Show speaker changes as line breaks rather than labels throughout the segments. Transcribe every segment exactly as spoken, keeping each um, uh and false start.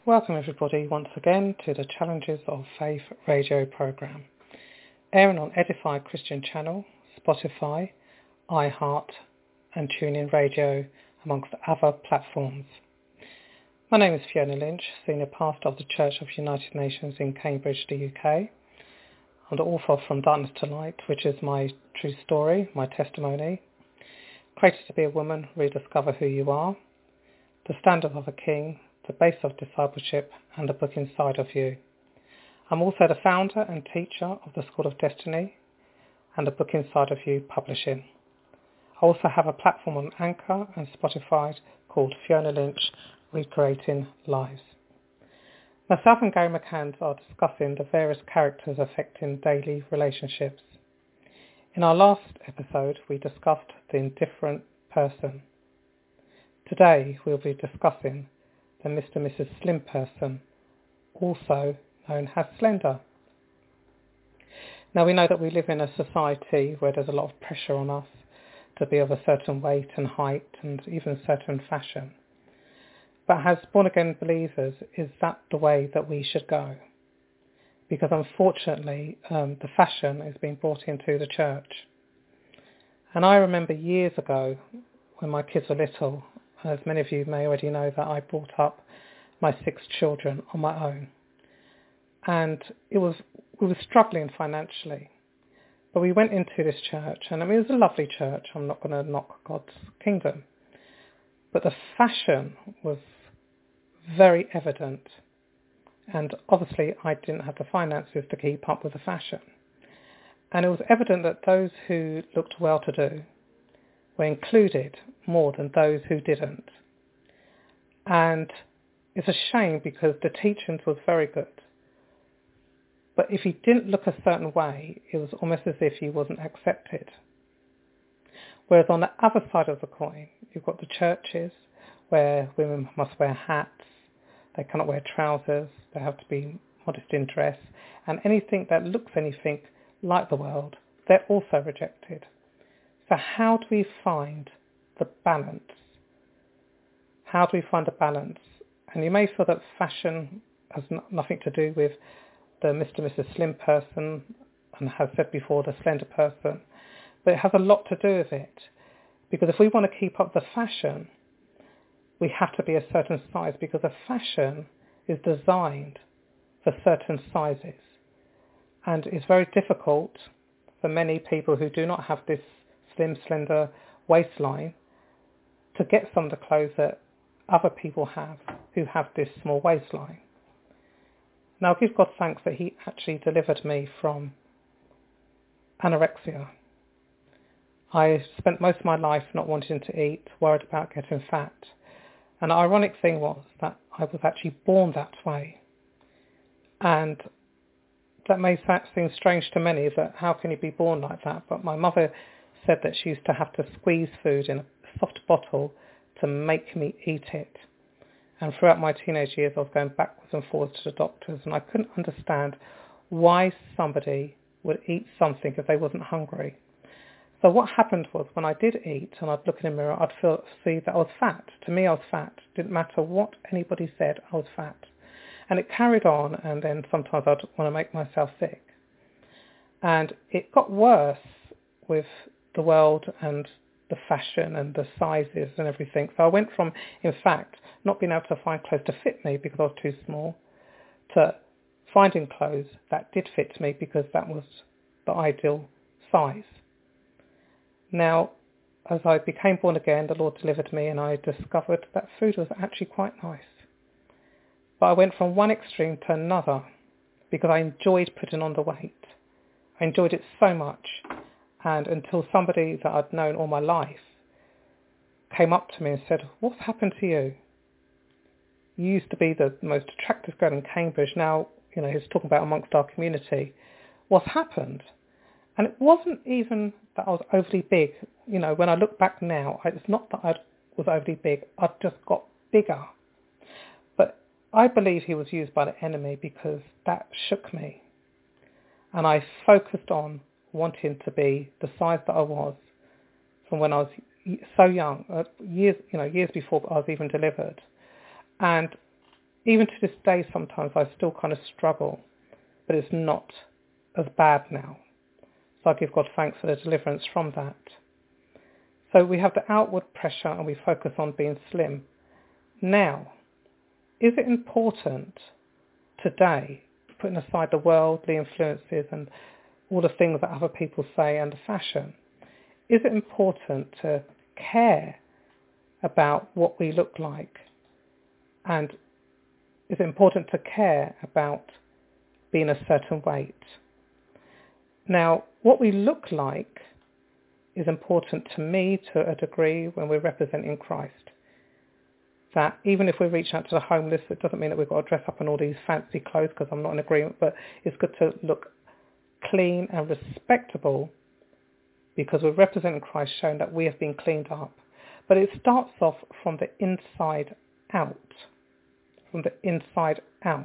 Welcome everybody once again to the Challenges of Faith radio programme, airing on Edify Christian Channel, Spotify, iHeart and TuneIn Radio amongst other platforms. My name is Fiona Lynch, Senior Pastor of the Church of United Nations in Cambridge, the U K. I'm the author of From Darkness to Light, which is my true story, my testimony. Created to be a woman, rediscover who you are. The Standard of a King, the Base of Discipleship, and the Book Inside of You. I'm also the founder and teacher of the School of Destiny and the Book Inside of You Publishing. I also have a platform on Anchor and Spotify called Fiona Lynch Recreating Lives. Myself and Gary McCann are discussing the various characters affecting daily relationships. In our last episode, we discussed the indifferent person. Today, we'll be discussing the Mister and Missus Slim person, also known as Slender. Now, we know that we live in a society where there's a lot of pressure on us to be of a certain weight and height and even certain fashion. But as born-again believers, is that the way that we should go? Because unfortunately, um, the fashion is being brought into the church. And I remember years ago, when my kids were little, as many of you may already know, that I brought up my six children on my own. And it was we were struggling financially. But we went into this church, and I mean, it was a lovely church. I'm not going to knock God's kingdom. But the fashion was very evident. And obviously, I didn't have the finances to keep up with the fashion. And it was evident that those who looked well-to-do were included more than those who didn't. And it's a shame because the teachings was very good. But if he didn't look a certain way, it was almost as if he wasn't accepted. Whereas on the other side of the coin, you've got the churches where women must wear hats, they cannot wear trousers, they have to be modest in dress, and anything that looks anything like the world, they're also rejected. So how do we find the balance? How do we find the balance? And you may feel that fashion has n- nothing to do with the Mister and Missus Slim person, and has said before, the slender person, but it has a lot to do with it. Because if we want to keep up the fashion, we have to be a certain size, because the fashion is designed for certain sizes. And it's very difficult for many people who do not have this slim, slender waistline to get some of the clothes that other people have who have this small waistline. Now, I give God thanks that he actually delivered me from anorexia. I spent most of my life not wanting to eat, worried about getting fat. And the ironic thing was that I was actually born that way. And that may seem strange to many, that how can you be born like that? But my mother said that she used to have to squeeze food in a soft bottle to make me eat it. And throughout my teenage years, I was going backwards and forwards to the doctors, and I couldn't understand why somebody would eat something if they wasn't hungry. So what happened was, when I did eat and I'd look in the mirror, I'd feel, see that I was fat. To me, I was fat. Didn't matter what anybody said, I was fat. And it carried on, and then sometimes I'd want to make myself sick. And it got worse with the world and the fashion and the sizes and everything. So I went from, in fact, not being able to find clothes to fit me because I was too small, to finding clothes that did fit me because that was the ideal size. Now, as I became born again, the Lord delivered me, and I discovered that food was actually quite nice. But I went from one extreme to another because I enjoyed putting on the weight. I enjoyed it so much. And until somebody that I'd known all my life came up to me and said, "What's happened to you? You used to be the most attractive girl in Cambridge. Now, you know," he was talking about amongst our community. "What's happened?" And it wasn't even that I was overly big. You know, when I look back now, it's not that I was overly big. I just got bigger. But I believe he was used by the enemy because that shook me. And I focused on wanting to be the size that I was from when I was so young, uh, years, you know, years before I was even delivered. And even to this day, sometimes I still kind of struggle, but it's not as bad now. So I give God thanks for the deliverance from that. So we have the outward pressure and we focus on being slim. Now, is it important today, putting aside the worldly influences and all the things that other people say and the fashion, is it important to care about what we look like? And is it important to care about being a certain weight? Now, what we look like is important to me to a degree when we're representing Christ. That even if we reach out to the homeless, it doesn't mean that we've got to dress up in all these fancy clothes, because I'm not in agreement, but it's good to look clean and respectable because we're representing Christ, showing that we have been cleaned up. But it starts off from the inside out. From the inside out.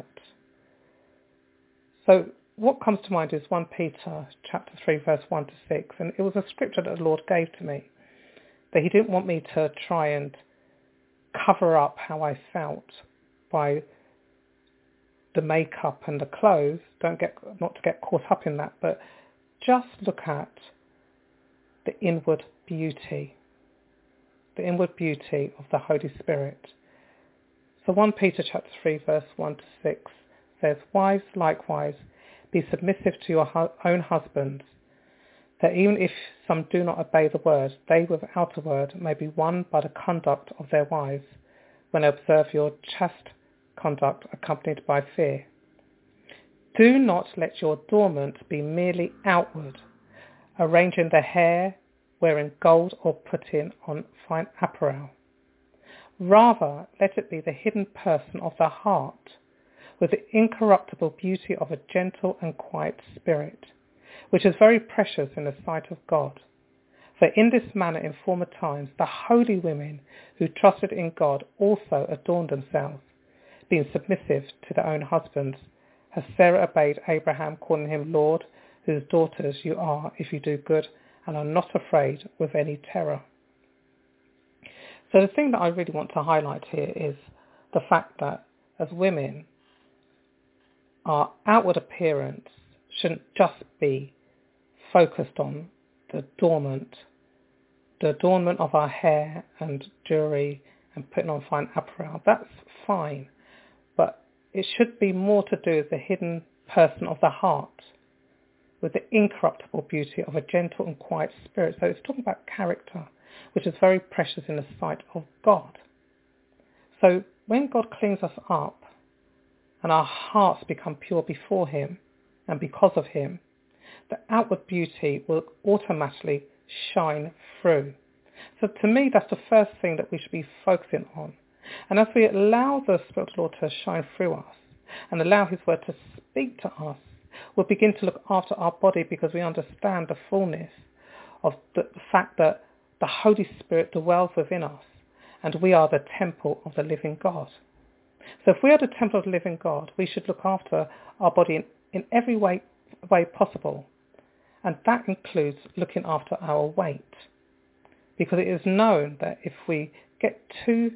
So what comes to mind is First Peter chapter three, verse one to six, and it was a scripture that the Lord gave to me, that he didn't want me to try and cover up how I felt by the makeup and the clothes. Don't get, not to get caught up in that, but just look at the inward beauty, the inward beauty of the Holy Spirit. So First Peter chapter three, verse one to six says, "Wives likewise, be submissive to your hu- own husbands, that even if some do not obey the word, they without a word may be won by the conduct of their wives, when they observe your chaste conduct accompanied by fear. Do not let your adornment be merely outward, arranging the hair, wearing gold, or putting on fine apparel. Rather, let it be the hidden person of the heart, with the incorruptible beauty of a gentle and quiet spirit, which is very precious in the sight of God. For in this manner in former times the holy women who trusted in God also adorned themselves, being submissive to their own husbands, as Sarah obeyed Abraham, calling him Lord, whose daughters you are if you do good and are not afraid with any terror." So the thing that I really want to highlight here is the fact that as women, our outward appearance shouldn't just be focused on the adornment, the adornment of our hair and jewellery and putting on fine apparel. That's fine, but it should be more to do with the hidden person of the heart, with the incorruptible beauty of a gentle and quiet spirit. So it's talking about character, which is very precious in the sight of God. So when God cleans us up and our hearts become pure before him and because of him, the outward beauty will automatically shine through. So to me, that's the first thing that we should be focusing on. And as we allow the Spirit of the Lord to shine through us and allow his word to speak to us, we'll begin to look after our body, because we understand the fullness of the, the fact that the Holy Spirit dwells within us and we are the temple of the living God. So if we are the temple of the living God, we should look after our body in, in every way, way possible. And that includes looking after our weight, because it is known that if we get too,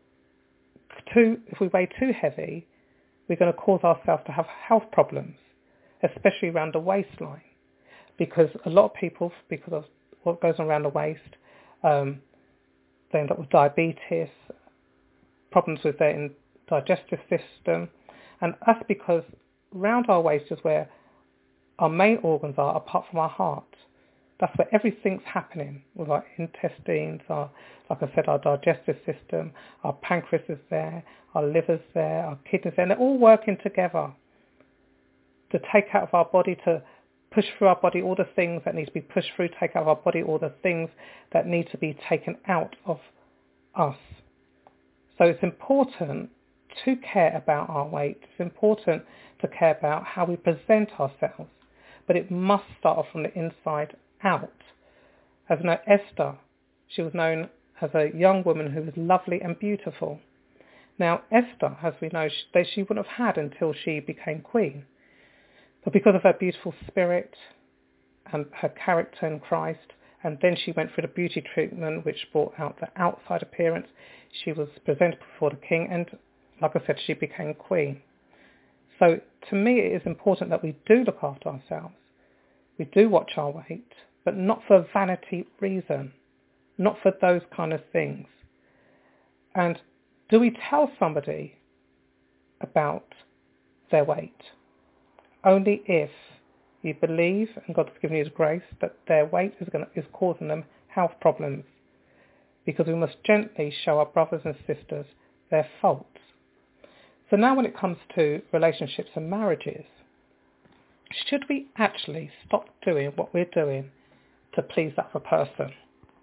too, if we weigh too heavy, we're going to cause ourselves to have health problems, especially around the waistline, because a lot of people, because of what goes on around the waist, um, they end up with diabetes, problems with their digestive system, and that's because around our waist is where our main organs are, apart from our heart. That's where everything's happening, with our intestines, our, like I said, our digestive system, our pancreas is there, our liver's there, our kidneys there, and they're all working together to take out of our body, to push through our body all the things that need to be pushed through, take out of our body all the things that need to be taken out of us. So it's important to care about our weight. It's important to care about how we present ourselves. But it must start off from the inside out. As you know, Esther, she was known as a young woman who was lovely and beautiful. Now, Esther, as we know, she, she wouldn't have had until she became queen. But because of her beautiful spirit and her character in Christ, and then she went through the beauty treatment which brought out the outside appearance, she was presented before the king, and like I said, she became queen. So to me, it is important that we do look after ourselves. We do watch our weight, but not for vanity reason, not for those kind of things. And do we tell somebody about their weight? Only if you believe, and God has given you His grace, that their weight is, going to, is causing them health problems. Because we must gently show our brothers and sisters their faults. So now when it comes to relationships and marriages, should we actually stop doing what we're doing to please that other person?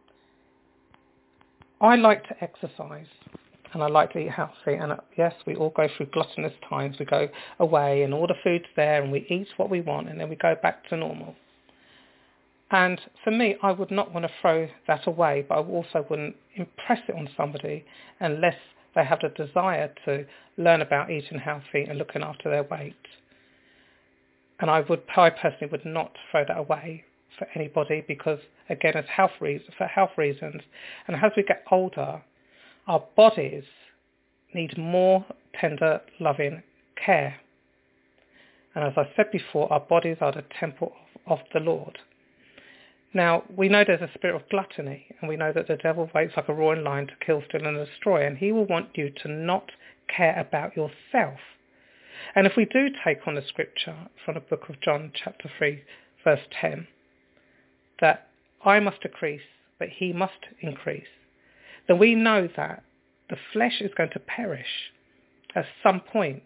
I like to exercise and I like to eat healthy, and yes, we all go through gluttonous times. We go away and all the food's there and we eat what we want and then we go back to normal. And for me, I would not want to throw that away, but I also wouldn't impress it on somebody unless they have the desire to learn about eating healthy and looking after their weight. And I would, I personally would not throw that away for anybody because, again, as health reasons, for health reasons, and as we get older, our bodies need more tender, loving care. And as I said before, our bodies are the temple of the Lord. Now, we know there's a spirit of gluttony, and we know that the devil waits like a roaring lion to kill, steal, and destroy, and he will want you to not care about yourself. And if we do take on the scripture from the book of John, chapter three, verse ten, that I must decrease, but he must increase, then we know that the flesh is going to perish at some point.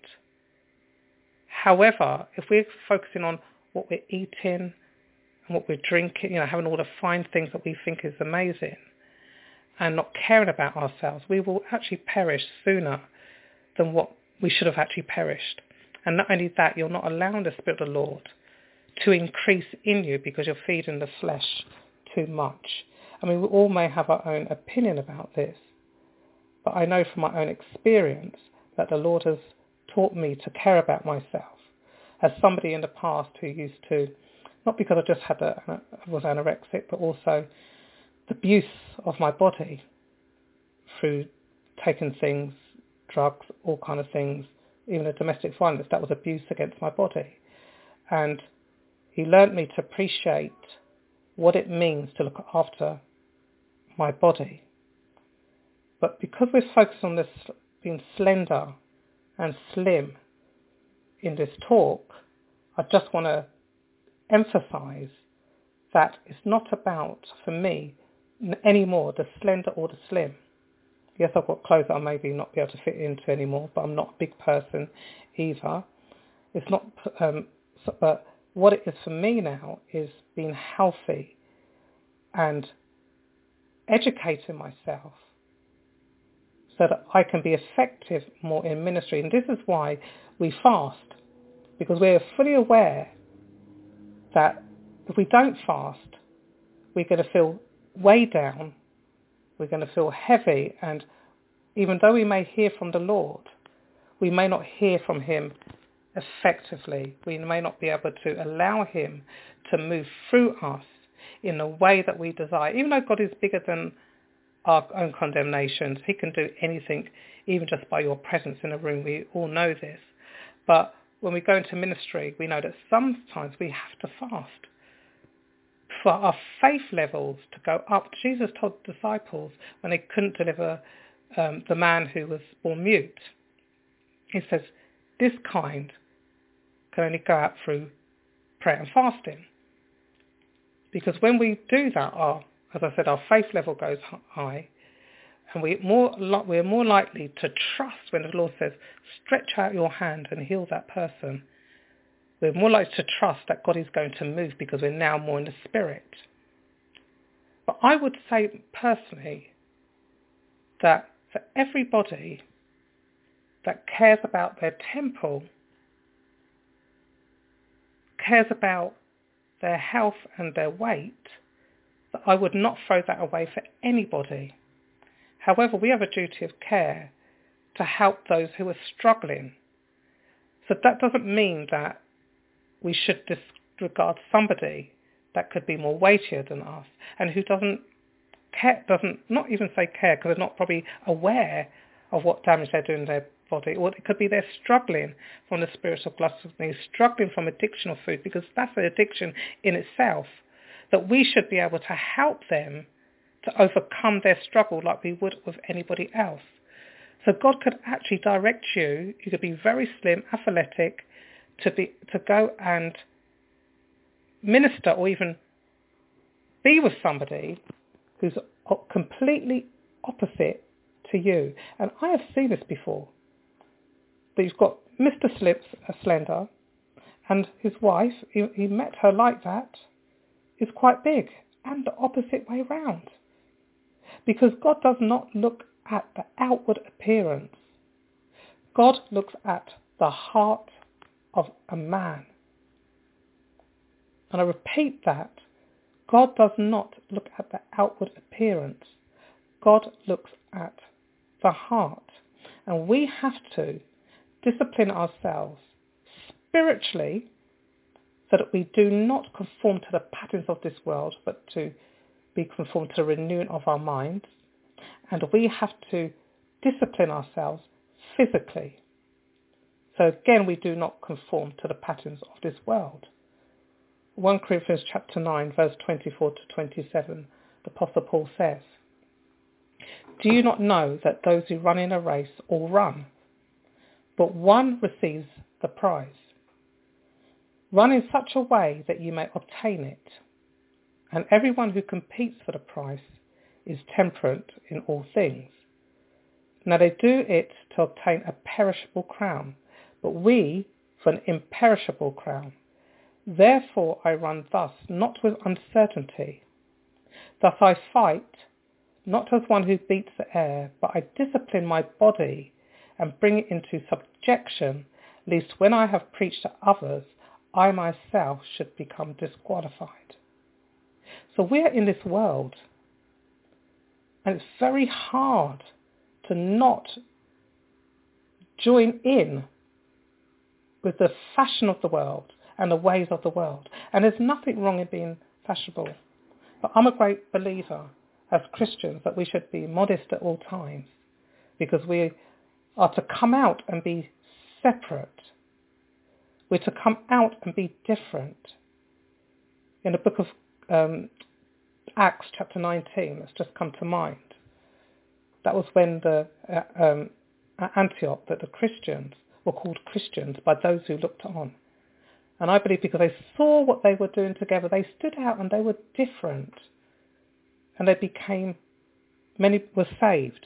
However, if we're focusing on what we're eating, and what we're drinking, you know, having all the fine things that we think is amazing, and not caring about ourselves, we will actually perish sooner than what we should have actually perished. And not only that, you're not allowing the Spirit of the Lord to increase in you because you're feeding the flesh too much. I mean, we all may have our own opinion about this, but I know from my own experience that the Lord has taught me to care about myself. As somebody in the past who used to, not because I just had a, was anorexic, but also the abuse of my body through taking things, drugs, all kind of things, even a domestic violence, that was abuse against my body. And he learnt me to appreciate what it means to look after my body. But because we're focused on this being slender and slim in this talk, I just want to emphasize that it's not about, for me, anymore the slender or the slim. Yes, I've got clothes that I maybe not be able to fit into anymore, but I'm not a big person either. It's not, um, so, but what it is for me now is being healthy and educating myself so that I can be effective more in ministry. And this is why we fast, because we're fully aware that if we don't fast, we're going to feel weighed down, we're going to feel heavy, and even though we may hear from the Lord, we may not hear from him effectively. We may not be able to allow him to move through us in the way that we desire. Even though God is bigger than our own condemnations, he can do anything, even just by your presence in a room. We all know this. But when we go into ministry, we know that sometimes we have to fast for our faith levels to go up. Jesus told the disciples when they couldn't deliver um, the man who was born mute, he says, this kind can only go out through prayer and fasting. Because when we do that, our, as I said, our faith level goes high, and we more we're more likely to trust when the Lord says, stretch out your hand and heal that person. We're more likely to trust that God is going to move because we're now more in the spirit. But I would say personally that for everybody that cares about their temple, cares about their health and their weight, that I would not throw that away for anybody. However, we have a duty of care to help those who are struggling. So that doesn't mean that we should disregard somebody that could be more weightier than us and who doesn't care, doesn't not even say care because they're not probably aware of what damage they're doing to their body, or it could be they're struggling from the spiritual gluttony, struggling from addiction of food, because that's an addiction in itself, that we should be able to help them to overcome their struggle like we would with anybody else. So God could actually direct you, you could be very slim, athletic, to be to go and minister or even be with somebody who's completely opposite to you. And I have seen this before. But you've got Mister Slips, a slender, and his wife, he, he met her like that, is quite big, and the opposite way round. Because God does not look at the outward appearance. God looks at the heart of a man. And I repeat that. God does not look at the outward appearance. God looks at the heart. And we have to discipline ourselves spiritually so that we do not conform to the patterns of this world, but to be conformed to the renewing of our minds. And we have to discipline ourselves physically. So again, we do not conform to the patterns of this world. First Corinthians chapter nine, verse twenty-four to twenty-seven, the Apostle Paul says, "Do you not know that those who run in a race all run, but one receives the prize? Run in such a way that you may obtain it. And everyone who competes for the prize is temperate in all things. Now they do it to obtain a perishable crown, but we for an imperishable crown. Therefore I run thus, not with uncertainty. Thus I fight, not as one who beats the air, but I discipline my body and bring it into subjection, lest when I have preached to others, I myself should become disqualified." So we are in this world, and it's very hard to not join in with the fashion of the world and the ways of the world. And there's nothing wrong in being fashionable. But I'm a great believer as Christians that we should be modest at all times, because we are to come out and be separate. We're to come out and be different. In the book of um, Acts chapter nineteen, that's just come to mind. That was when the uh, um, at Antioch, that the Christians were called Christians by those who looked on. And I believe because they saw what they were doing together, they stood out and they were different. And they became, many were saved.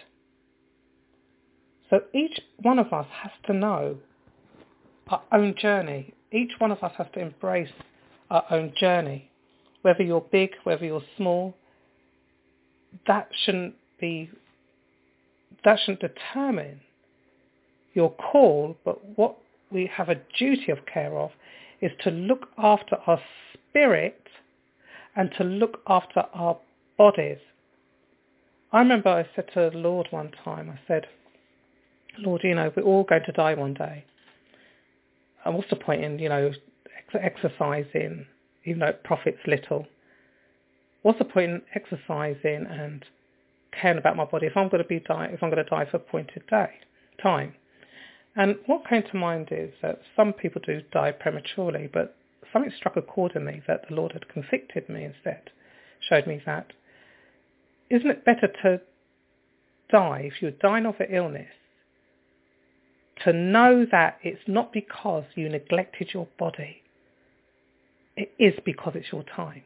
So each one of us has to know our own journey. Each one of us has to embrace our own journey. Whether you're big, whether you're small, that shouldn't be, that shouldn't determine your call, but what we have a duty of care of is to look after our spirit and to look after our bodies. I remember I said to the Lord one time, I said, "Lord, you know, we're all going to die one day. And what's the point in, you know, ex- exercising, even though it profits little? What's the point in exercising and caring about my body if I'm going to be die, if I'm going to die for a appointed day, time?" And what came to mind is that some people do die prematurely, but something struck a chord in me that the Lord had convicted me instead, showed me that, isn't it better to die, if you're dying of an illness, to know that it's not because you neglected your body, it is because it's your time.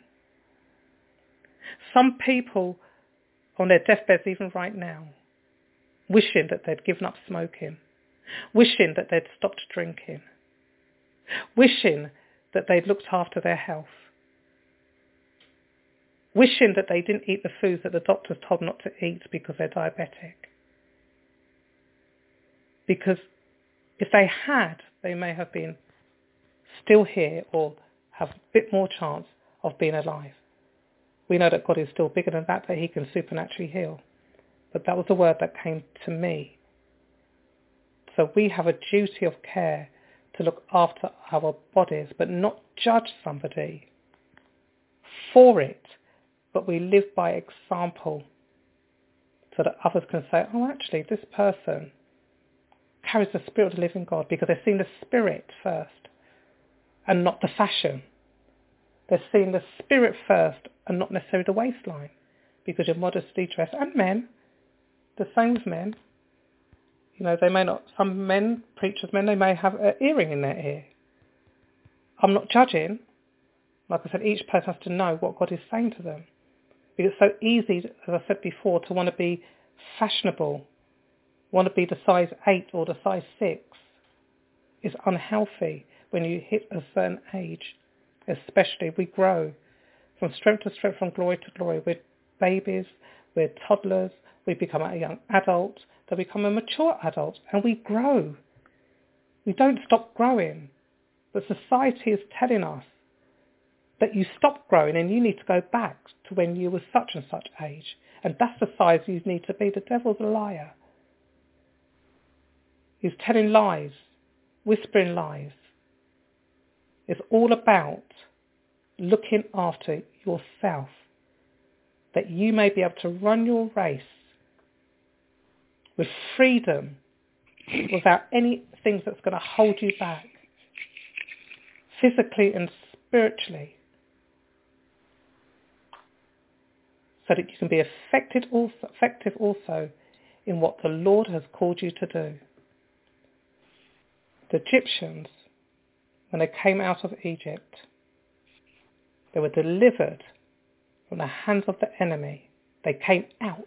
Some people on their deathbeds, even right now, wishing that they'd given up smoking, wishing that they'd stopped drinking, wishing that they'd looked after their health, wishing that they didn't eat the foods that the doctors told not to eat because they're diabetic. Because if they had, they may have been still here or have a bit more chance of being alive. We know that God is still bigger than that, that he can supernaturally heal. But that was the word that came to me. So we have a duty of care to look after our bodies, but not judge somebody for it, but we live by example so that others can say, "Oh, actually, this person carries the Spirit of the living God because they've seen the Spirit first and not the fashion. They're seeing the Spirit first and not necessarily the waistline, because you're modestly dressed. And men, the same with men. You know, they may not, some men, preachers, men, they may have an earring in their ear. I'm not judging. Like I said, each person has to know what God is saying to them. Because it's so easy, as I said before, to want to be fashionable, want to be the size eight or the size six. It's unhealthy when you hit a certain age. Especially, we grow from strength to strength, from glory to glory. We're babies, we're toddlers, we become a young adult, then we become a mature adult, and we grow. We don't stop growing. But society is telling us that you stop growing and you need to go back to when you were such and such age. And that's the size you need to be. The devil's a liar. He's telling lies, whispering lies. It's all about looking after yourself, that you may be able to run your race with freedom, without anything that's going to hold you back, physically and spiritually, so that you can be effective also, effective also in what the Lord has called you to do. The Egyptians, when they came out of Egypt, they were delivered from the hands of the enemy. They came out.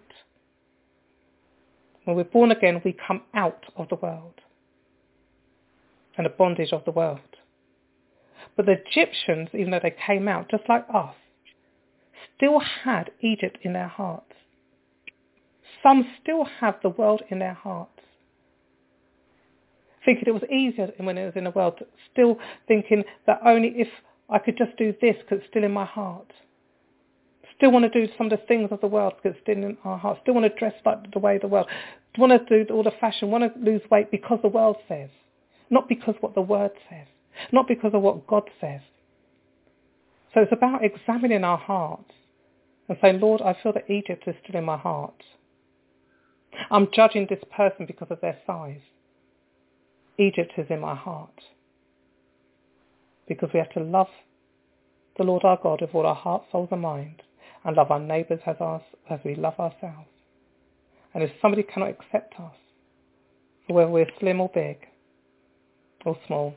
When we're born again, we come out of the world and the bondage of the world. But the Egyptians, even though they came out, just like us, still had Egypt in their hearts. Some still have the world in their hearts. Thinking it was easier when it was in the world, still thinking that only if I could just do this because it's still in my heart. Still want to do some of the things of the world because it's still in our heart. Still want to dress like the way of the world. Want to do all the fashion. Want to lose weight because the world says. Not because what the word says. Not because of what God says. So it's about examining our hearts and saying, Lord, I feel that Egypt is still in my heart. I'm judging this person because of their size. Egypt is in my heart. Because we have to love the Lord our God with all our heart, soul and mind, and love our neighbours as, our, as we love ourselves. And if somebody cannot accept us, for whether we're slim or big or small,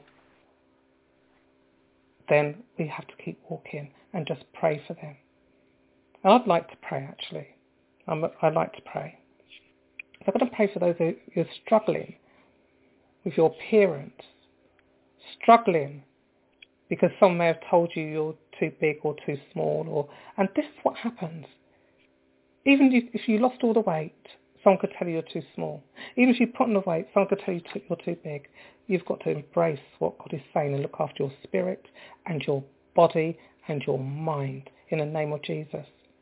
then we have to keep walking and just pray for them. And I'd like to pray, actually. I'm, I'd like to pray. So I'm going to pray for those who, who are struggling with your appearance, struggling because someone may have told you you're too big or too small, or and this is what happens. Even if you lost all the weight, someone could tell you you're too small. Even if you put on the weight, someone could tell you you're too big. You've got to embrace what God is saying and look after your spirit and your body and your mind in the name of Jesus.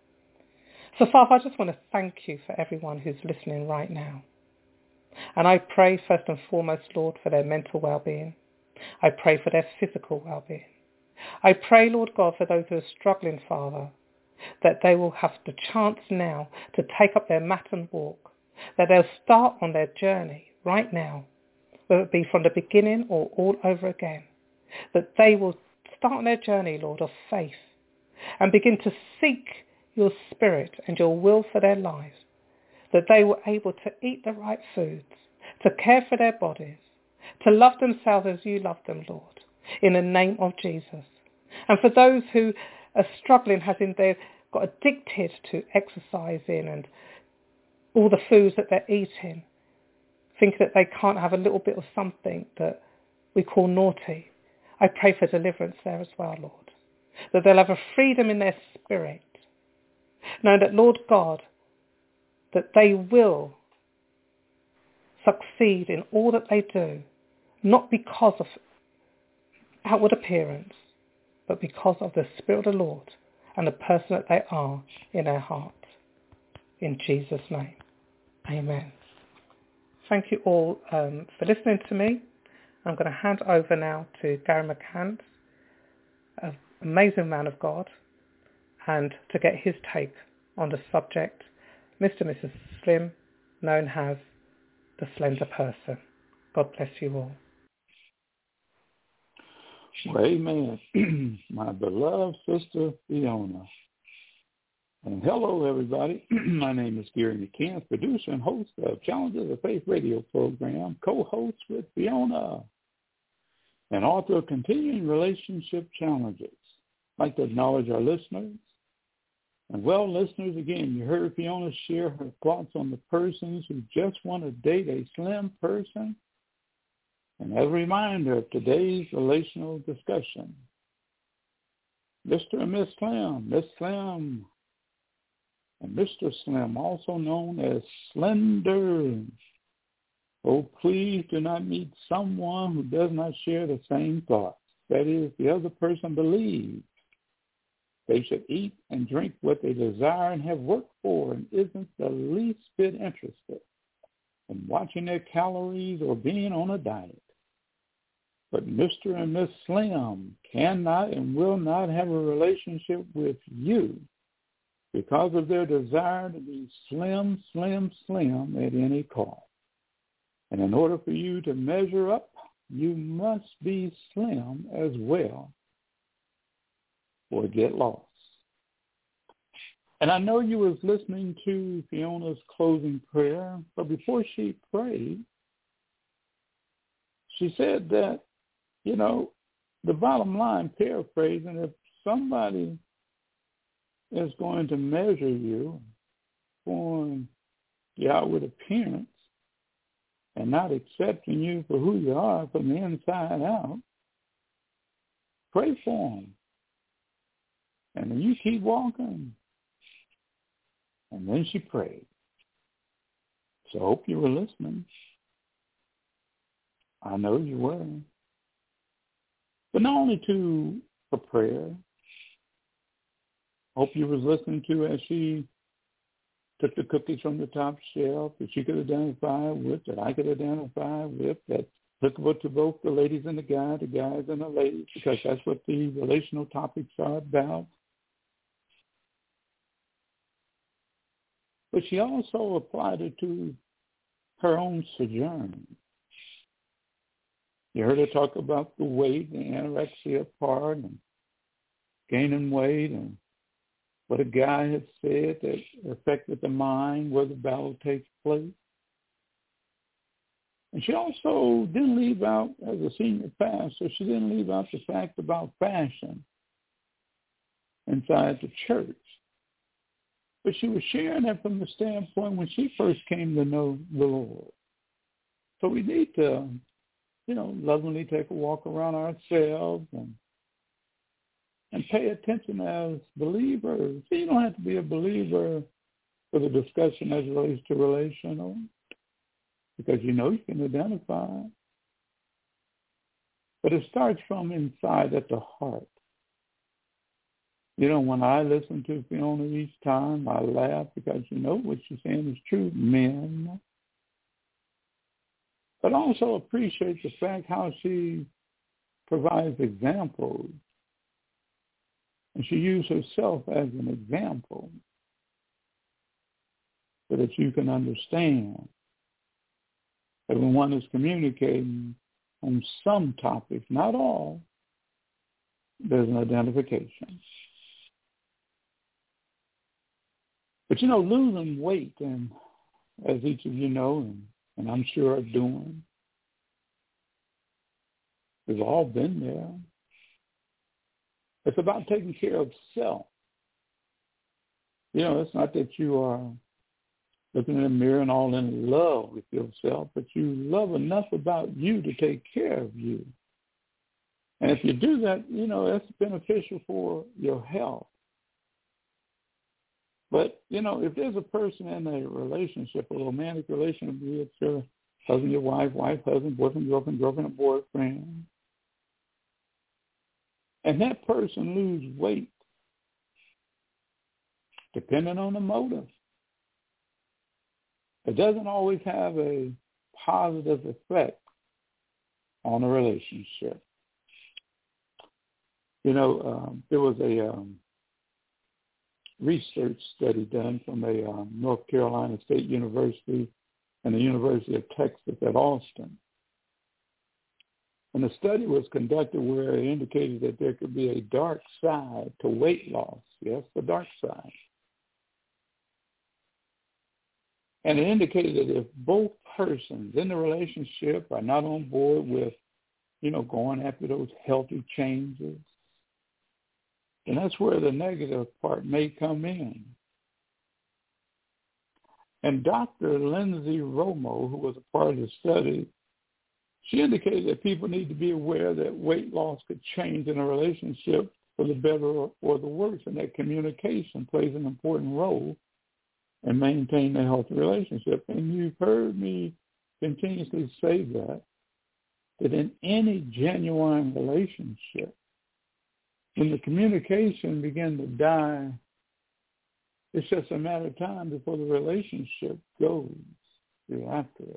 So Father, I just want to thank you for everyone who's listening right now. And I pray first and foremost, Lord, for their mental well-being. I pray for their physical well-being. I pray, Lord God, for those who are struggling, Father, that they will have the chance now to take up their mat and walk, that they'll start on their journey right now, whether it be from the beginning or all over again, that they will start on their journey, Lord, of faith and begin to seek your spirit and your will for their lives, that they were able to eat the right foods, to care for their bodies, to love themselves as you love them, Lord, in the name of Jesus. And for those who are struggling, as in they've got addicted to exercising and all the foods that they're eating, thinking that they can't have a little bit of something that we call naughty, I pray for deliverance there as well, Lord, that they'll have a freedom in their spirit, knowing that, Lord God, that they will succeed in all that they do, not because of outward appearance, but because of the Spirit of the Lord and the person that they are in their heart. In Jesus' name, amen. Thank you all um, for listening to me. I'm going to hand over now to Gary McCants, an amazing man of God, and to get his take on the subject, Mister and Missus Slim, known as the slender person. God bless you all.
Well, amen. My beloved sister Fiona. And hello, everybody. My name is Gary McCann, producer and host of Challenges of Faith radio program, co-host with Fiona, and author of Continuing Relationship Challenges. I'd like to acknowledge our listeners. And well, listeners, again, you heard Fiona share her thoughts on the persons who just want to date a slim person. And as a reminder of today's relational discussion, Mister and Miss Slim, Miss Slim, and Mister Slim, also known as Slender. Oh, please do not meet someone who does not share the same thoughts. That is, the other person believes they should eat and drink what they desire and have worked for and isn't the least bit interested in watching their calories or being on a diet. But Mister and Miss Slim cannot and will not have a relationship with you because of their desire to be slim, slim, slim at any cost. And in order for you to measure up, you must be slim as well or get lost. And I know you was listening to Fiona's closing prayer, but before she prayed, she said that, you know, the bottom line, paraphrasing, if somebody is going to measure you on the outward appearance and not accepting you for who you are from the inside out, pray for them. And then you keep walking. And then she prayed. So I hope you were listening. I know you were. But not only to her prayer, hope you was listening to as she took the cookies from the top shelf that she could identify with, that I could identify with, that's applicable to both the ladies and the guys, the guys and the ladies, because that's what the relational topics are about. But she also applied it to her own sojourn. You heard her talk about the weight, the anorexia part, and gaining weight, and what a guy had said that affected the mind where the battle takes place. And she also didn't leave out, as a senior pastor, she didn't leave out the fact about fashion inside the church. But she was sharing that from the standpoint when she first came to know the Lord. So we need to, you know, lovingly take a walk around ourselves and and pay attention as believers. So you don't have to be a believer for the discussion as it relates to relational, because you know you can identify. But it starts from inside at the heart. You know, when I listen to Fiona each time, I laugh because you know what she's saying is true, men. But also appreciate the fact how she provides examples. And she used herself as an example so that you can understand that when one is communicating on some topics, not all, there's an identification. But, you know, losing weight, and as each of you know, and, and I'm sure are doing, we've all been there. It's about taking care of self. You know, it's not that you are looking in the mirror and all in love with yourself, but you love enough about you to take care of you. And if you do that, you know, that's beneficial for your health. But, you know, if there's a person in a relationship, a romantic relationship, be it your husband, your wife, wife, husband, boyfriend, girlfriend, girlfriend, or boyfriend, and that person lose weight, depending on the motive, it doesn't always have a positive effect on a relationship. You know, um, there was a um, research study done from a um, North Carolina State University and the University of Texas at Austin. And a study was conducted where it indicated that there could be a dark side to weight loss. Yes, the dark side. And it indicated that if both persons in the relationship are not on board with, you know, going after those healthy changes, then that's where the negative part may come in. And Doctor Lindsay Romo, who was a part of the study, she indicated that people need to be aware that weight loss could change in a relationship for the better or the worse, and that communication plays an important role in maintaining a healthy relationship. And you've heard me continuously say that, that in any genuine relationship, when the communication begins to die, it's just a matter of time before the relationship goes through after it.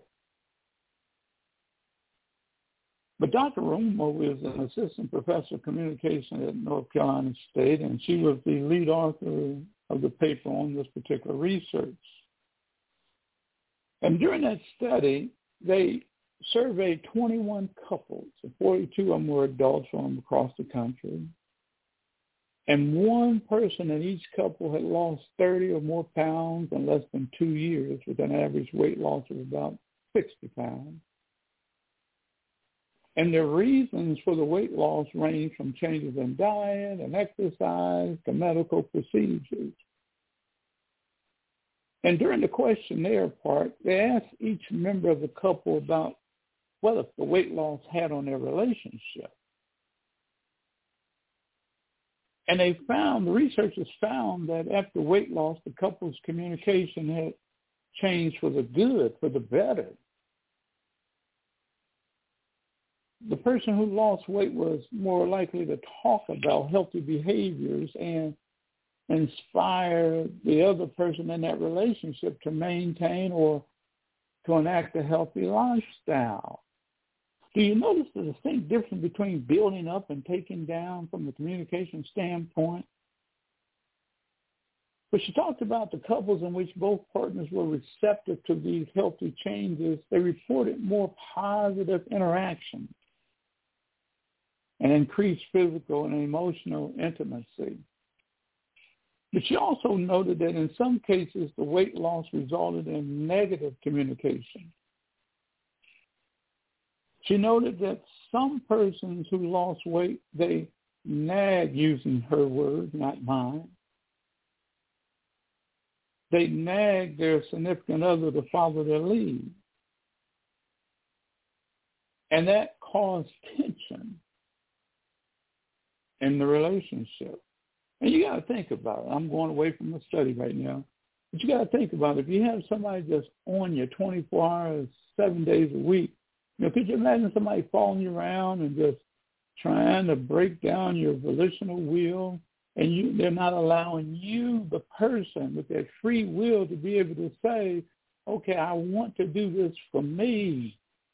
But Doctor Romo is an assistant professor of communication at North Carolina State, and she was the lead author of the paper on this particular research. And during that study, they surveyed twenty-one couples, and forty-two of them were adults from across the country. And one person in each couple had lost thirty or more pounds in less than two years, with an average weight loss of about sixty pounds. And the reasons for the weight loss range from changes in diet and exercise to medical procedures. And during the questionnaire part, they asked each member of the couple about what the weight loss had on their relationship. And they found, the researchers found that after weight loss, the couple's communication had changed for the good, for the better. The person who lost weight was more likely to talk about healthy behaviors and inspire the other person in that relationship to maintain or to enact a healthy lifestyle. Do you notice the distinct difference between building up and taking down from the communication standpoint? But she talked about the couples in which both partners were receptive to these healthy changes. They reported more positive interactions and increased physical and emotional intimacy. But she also noted that in some cases, the weight loss resulted in negative communication. She noted that some persons who lost weight, they nag, using her words, not mine. They nag their significant other to follow their lead. And that caused tension in the relationship. And you got to think about it. I'm going away from the study right now. But you got to think about it. If you have somebody just on you twenty-four hours, seven days a week, you know, could you imagine somebody following you around and just trying to break down your volitional will, and you, they're not allowing you, the person, with that free will to be able to say, okay, I want to do this for me.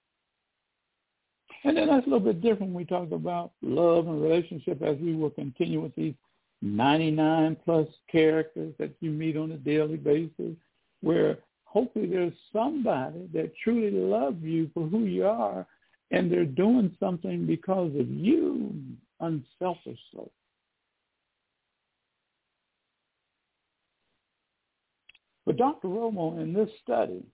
And then that's a little bit different when we talk about love and relationship, as we will continue with these ninety-nine plus characters that you meet on a daily basis, where hopefully there's somebody that truly loves you for who you are, and they're doing something because of you, unselfishly. But Doctor Romo, in this study,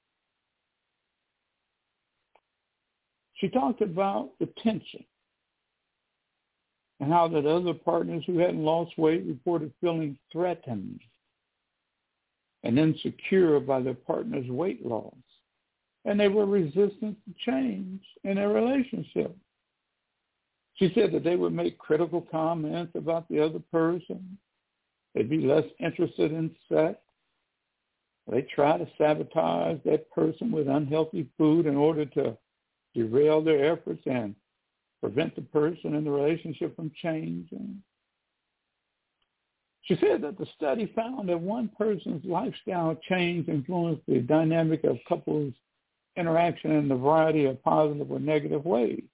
she talked about the tension and how that other partners who hadn't lost weight reported feeling threatened and insecure by their partner's weight loss. And they were resistant to change in their relationship. She said that they would make critical comments about the other person. They'd be less interested in sex. They try to sabotage that person with unhealthy food in order to derail their efforts and prevent the person in the relationship from changing. She said that the study found that one person's lifestyle change influenced the dynamic of couples' interaction in a variety of positive or negative ways,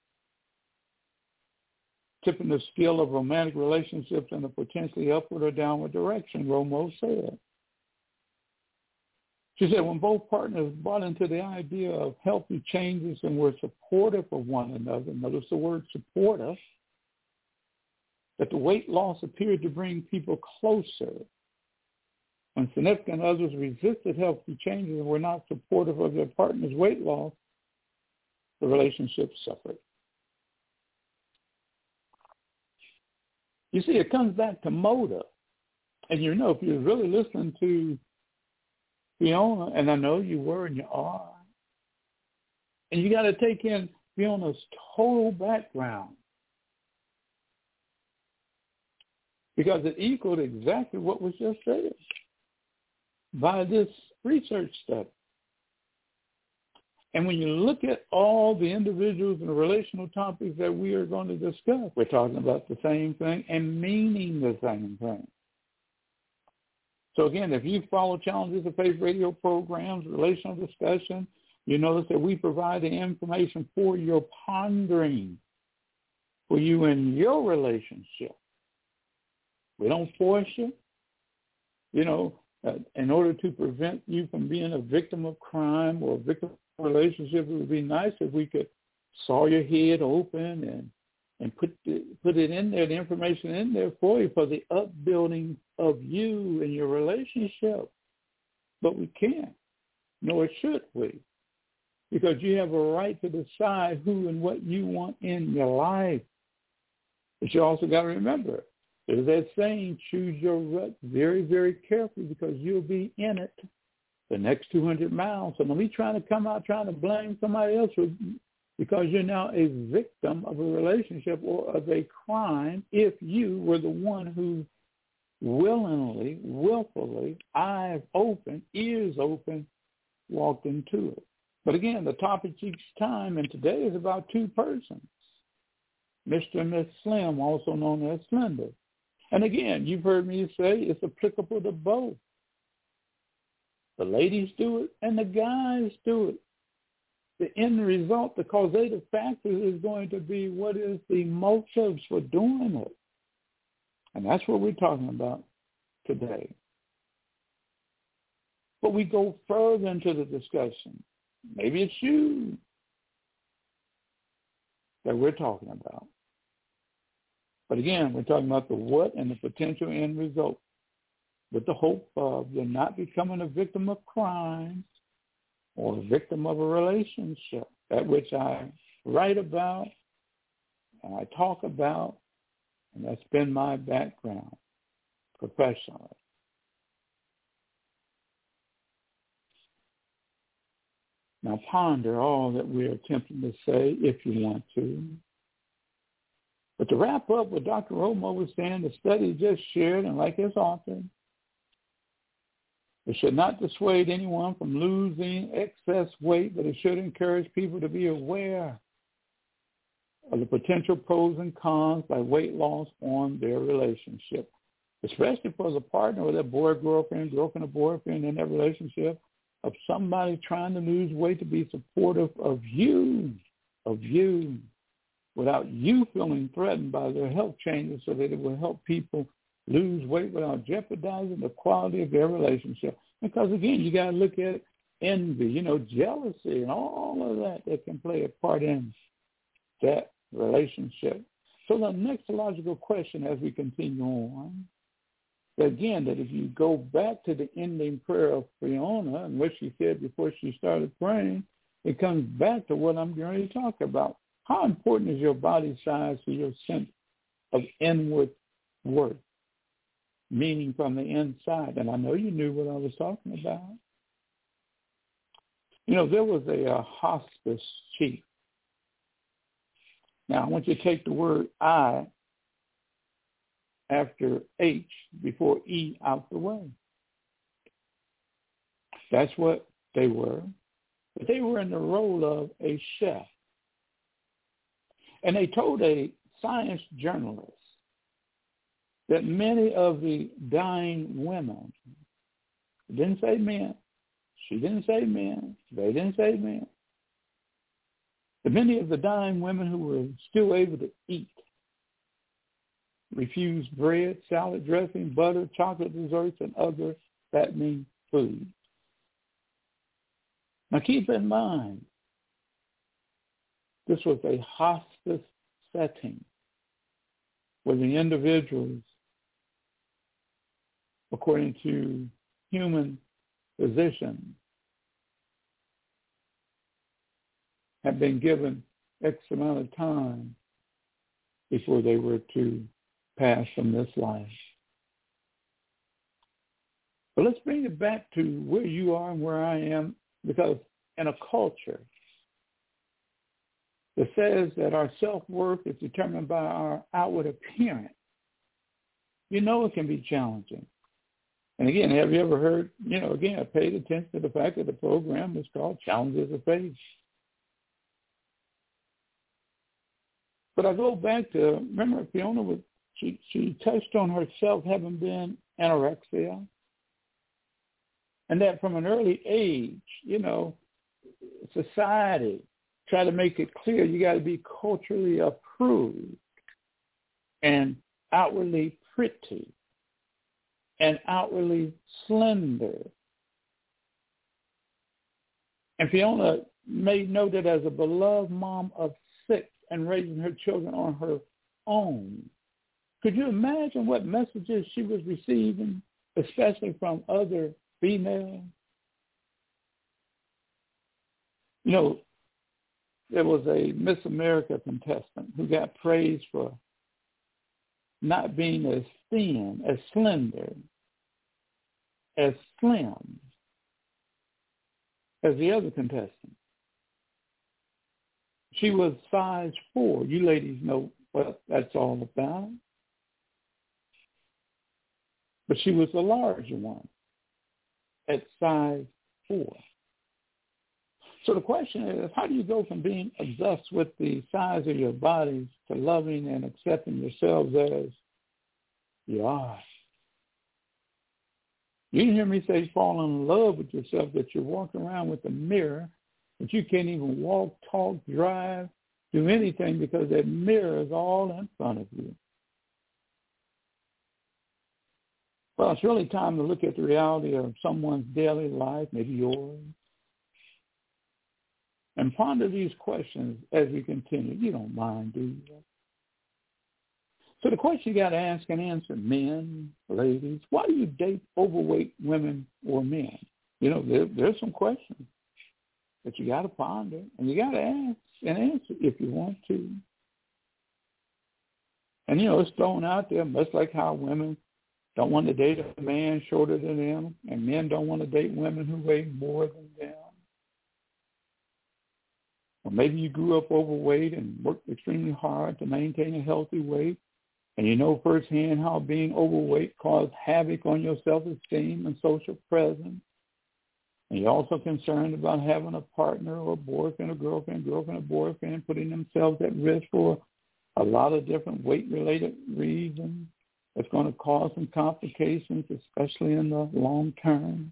tipping the scale of romantic relationships in a potentially upward or downward direction, Romo said. She said, when both partners bought into the idea of healthy changes and were supportive of one another, notice the word supportive, that the weight loss appeared to bring people closer. When significant others resisted healthy changes and were not supportive of their partner's weight loss, the relationship suffered. You see, it comes back to motive. And you know, if you're really listening to Fiona, and I know you were and you are, and you got to take in Fiona's total background, because it equaled exactly what was just said by this research study. And when you look at all the individuals and the relational topics that we are going to discuss, we're talking about the same thing and meaning the same thing. So again, if you follow Challenges of Faith radio programs, relational discussion, you notice that we provide the information for your pondering, for you in your relationship. We don't force you. You know, uh, in order to prevent you from being a victim of crime or a victim of a relationship, it would be nice if we could saw your head open and and put the, put it in there, the information in there for you for the upbuilding of you and your relationship. But we can't, nor should we, because you have a right to decide who and what you want in your life. But you also got to remember, there's that saying, choose your rut very, very carefully, because you'll be in it the next two hundred miles. So don't be trying to come out trying to blame somebody else for, because you're now a victim of a relationship or of a crime if you were the one who willingly, willfully, eyes open, ears open, walked into it. But again, the topic each time, and today is about two persons, Mister and Miss Slim, also known as Slender. And again, you've heard me say it's applicable to both. The ladies do it and the guys do it. The end result, the causative factor is going to be what is the motives for doing it. And that's what we're talking about today. But we go further into the discussion. Maybe it's you that we're talking about. But again, we're talking about the what and the potential end result, with the hope of you're not becoming a victim of crime or a victim of a relationship, that which I write about and I talk about, and that's been my background professionally. Now ponder all that we're attempting to say if you want to. But to wrap up what Doctor Romo was saying, the study just shared, and like his author, it should not dissuade anyone from losing excess weight, but it should encourage people to be aware of the potential pros and cons by weight loss on their relationship, especially for the partner or that boy, girlfriend, girlfriend or boyfriend in that relationship, of somebody trying to lose weight to be supportive of you, of you, without you feeling threatened by their health changes, so that it will help people lose weight without jeopardizing the quality of their relationship. Because, again, you got to look at envy, you know, jealousy and all of that that can play a part in that relationship. So the next logical question as we continue on, again, that if you go back to the ending prayer of Fiona and what she said before she started praying, it comes back to what I'm going to talk about. How important is your body size to your sense of inward worth? Meaning from the inside. And I know you knew what I was talking about. You know, there was a, a hospice chief. Now, I want you to take the word I after H before E out the way. That's what they were. But they were in the role of a chef. And they told a science journalist that many of the dying women, didn't say men, she didn't say men, they didn't say men, but many of the dying women who were still able to eat refused bread, salad dressing, butter, chocolate desserts, and other fattening foods. Now keep in mind, this was a hospice setting where the individuals, according to human physicians, have been given X amount of time before they were to pass from this life. But let's bring it back to where you are and where I am, because in a culture that says that our self-worth is determined by our outward appearance, you know it can be challenging. And again, have you ever heard, you know, again, I paid attention to the fact that the program is called Challenges of Faith. But I go back to, remember Fiona, was, she, she touched on herself having been anorexia. And that from an early age, you know, society try to make it clear you got to be culturally approved and outwardly pretty and outwardly slender. And Fiona made note that as a beloved mom of six and raising her children on her own, could you imagine what messages she was receiving, especially from other females? You know, there was a Miss America contestant who got praised for not being as thin, as slender, as slim as the other contestant. She was size four. You ladies know what that's all about. But she was the larger one at size four. So the question is, how do you go from being obsessed with the size of your bodies to loving and accepting yourselves as you are? You didn't hear me say fall in love with yourself, that you're walking around with a mirror, but you can't even walk, talk, drive, do anything because that mirror is all in front of you. Well, it's really time to look at the reality of someone's daily life, maybe yours, and ponder these questions as we continue. You don't mind, do you? So the question you got to ask and answer, men, ladies, why do you date overweight women or men? You know, there, there's some questions that you got to ponder, and you got to ask and answer if you want to. And, you know, it's thrown out there, much like how women don't want to date a man shorter than them, and men don't want to date women who weigh more than them. Or maybe you grew up overweight and worked extremely hard to maintain a healthy weight, and you know firsthand how being overweight caused havoc on your self-esteem and social presence. And you're also concerned about having a partner or a boyfriend or girlfriend, girlfriend or boyfriend, putting themselves at risk for a lot of different weight-related reasons. It's going to cause some complications, especially in the long term.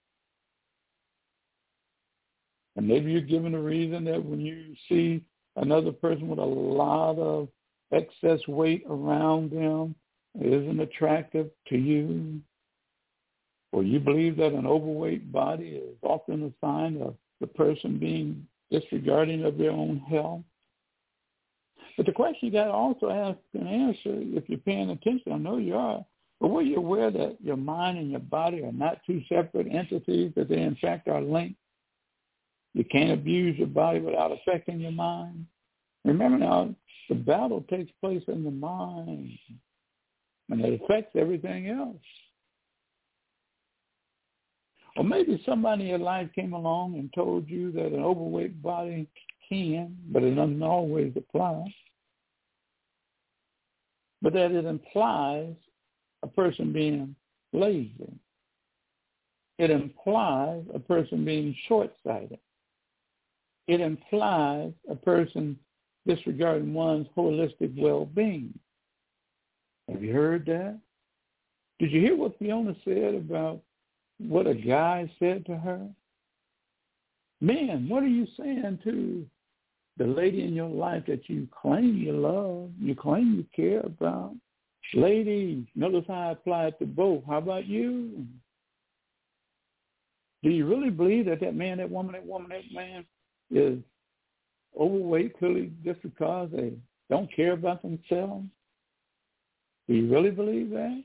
And maybe you're given a reason that when you see another person with a lot of excess weight around them, it isn't attractive to you. Or you believe that an overweight body is often a sign of the person being disregarding of their own health. But the question you got to also ask and answer, if you're paying attention, I know you are, but were you aware that your mind and your body are not two separate entities, that they in fact are linked? You can't abuse your body without affecting your mind. Remember now, the battle takes place in the mind, and it affects everything else. Or maybe somebody in your life came along and told you that an overweight body can, but it doesn't always apply. But that it implies a person being lazy. It implies a person being short-sighted. It implies a person disregarding one's holistic well-being. Have you heard that? Did you hear what Fiona said about what a guy said to her? Man, what are you saying to the lady in your life that you claim you love, you claim you care about? Ladies, notice how I apply it to both. How about you? Do you really believe that that man, that woman, that woman, that man is overweight clearly just because they don't care about themselves? Do you really believe that?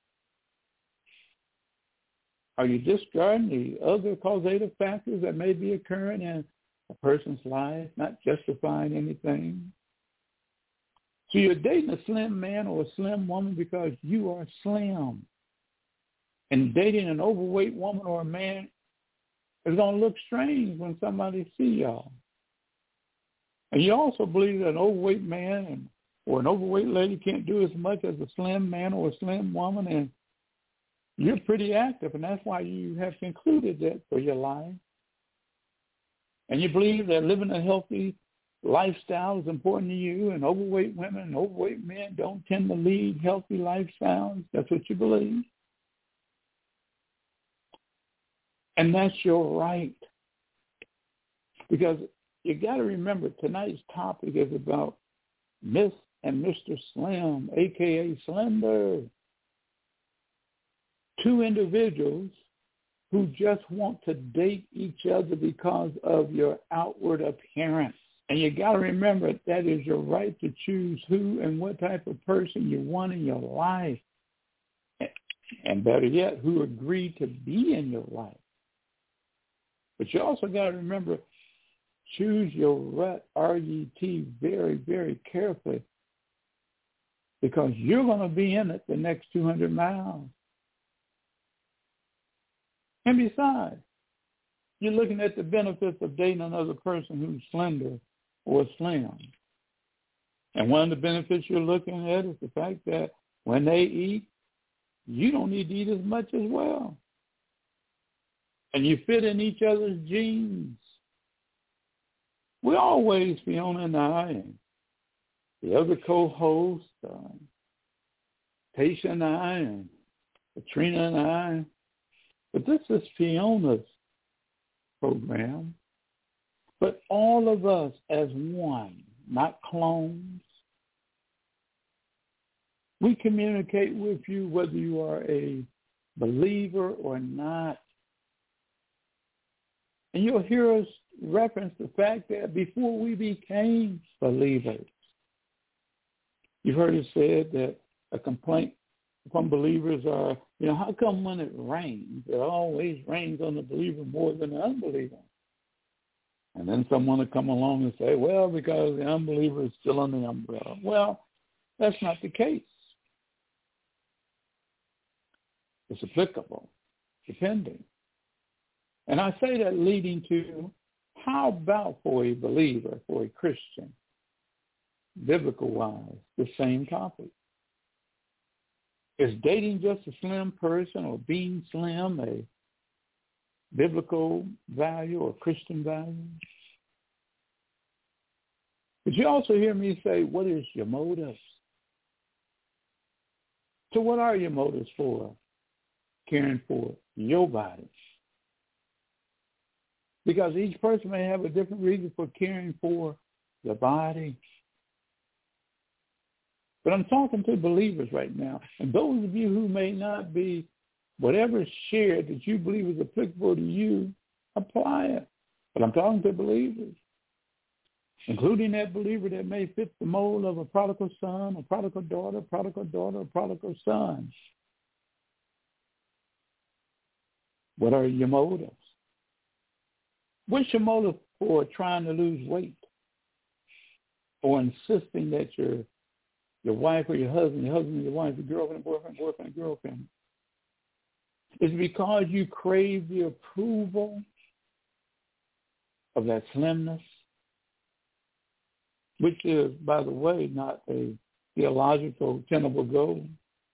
Are you discarding the other causative factors that may be occurring in a person's life, not justifying anything? So you're dating a slim man or a slim woman because you are slim. And dating an overweight woman or a man is going to look strange when somebody see y'all. And you also believe that an overweight man and, or an overweight lady can't do as much as a slim man or a slim woman, and you're pretty active, and that's why you have concluded that for your life. And you believe that living a healthy lifestyle is important to you, and overweight women and overweight men don't tend to lead healthy lifestyles. That's what you believe. And that's your right. Because you got to remember, tonight's topic is about Miss and Mister Slim, a k a. Slender. Two individuals who just want to date each other because of your outward appearance. And you got to remember that is your right to choose who and what type of person you want in your life. And better yet, who agreed to be in your life. But you also got to remember, choose your rut, R U T, very, very carefully, because you're going to be in it the next two hundred miles. And besides, you're looking at the benefits of dating another person who's slender or slim. And one of the benefits you're looking at is the fact that when they eat, you don't need to eat as much as well. And you fit in each other's genes. We always, Fiona and I, and the other co-hosts, uh, Tasha and I, and Katrina and I, but this is Fiona's program. But all of us as one, not clones. We communicate with you whether you are a believer or not. And you'll hear us reference the fact that before we became believers, you've heard it said that a complaint from believers are, you know, how come when it rains, it always rains on the believer more than the unbeliever? And then someone will come along and say, well, because the unbeliever is still under the umbrella. Well, that's not the case. It's applicable, depending. And I say that leading to, how about for a believer, for a Christian, biblical-wise, the same topic? Is dating just a slim person or being slim a biblical value or Christian value? But you also hear me say, what is your motives? So what are your motives for caring for your body? Because each person may have a different reason for caring for the body. But I'm talking to believers right now. And those of you who may not be, whatever is shared that you believe is applicable to you, apply it. But I'm talking to believers, including that believer that may fit the mold of a prodigal son, a prodigal daughter, a prodigal daughter, a prodigal son. What are your motives? What's your motive for trying to lose weight or insisting that your your wife or your husband, your husband or your wife, your girlfriend, boyfriend, boyfriend, girlfriend? Is it because you crave the approval of that slimness, which is, by the way, not a theological tenable goal?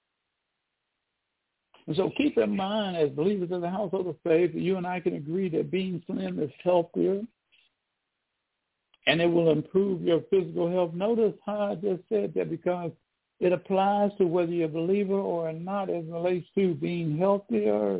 And so keep in mind, as believers in the household of faith, that you and I can agree that being slim is healthier and it will improve your physical health. Notice how I just said that, because it applies to whether you're a believer or not as it relates to being healthier.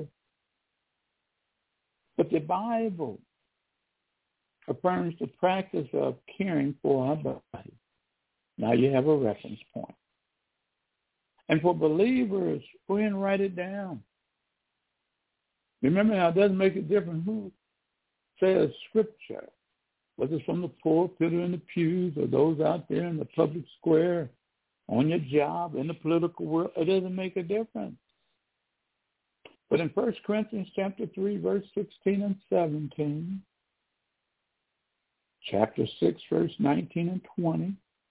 But the Bible affirms the practice of caring for our body. Now you have a reference point. And for believers, go ahead and write it down. Remember now, it doesn't make a difference who says scripture, whether it's from the pulpit or in the pews or those out there in the public square, on your job, in the political world. It doesn't make a difference. But in First Corinthians chapter three, verse sixteen and seventeen, chapter six, verse nineteen and twenty,